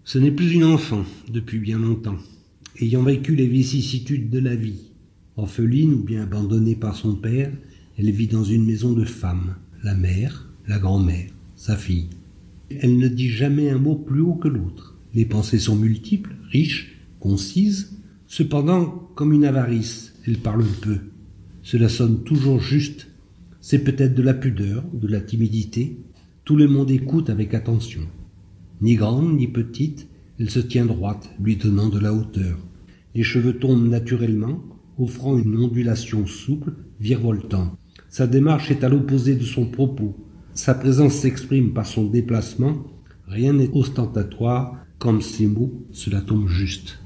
Ce n'est plus une enfant depuis bien longtemps, ayant vécu les vicissitudes de la vie. Orpheline ou bien abandonnée par son père, elle vit dans une maison de femmes, la mère, la grand-mère, sa fille. Elle ne dit jamais un mot plus haut que l'autre. Les pensées sont multiples, riches, concises. Cependant, comme une avarice, elle parle peu. Cela sonne toujours juste. C'est peut-être de la pudeur, de la timidité. Tout le monde écoute avec attention. Ni grande, ni petite, elle se tient droite, lui donnant de la hauteur. Les cheveux tombent naturellement, offrant une ondulation souple, virevoltant. Sa démarche est à l'opposé de son propos. Sa présence s'exprime par son déplacement. Rien n'est ostentatoire, comme ses mots, cela tombe juste.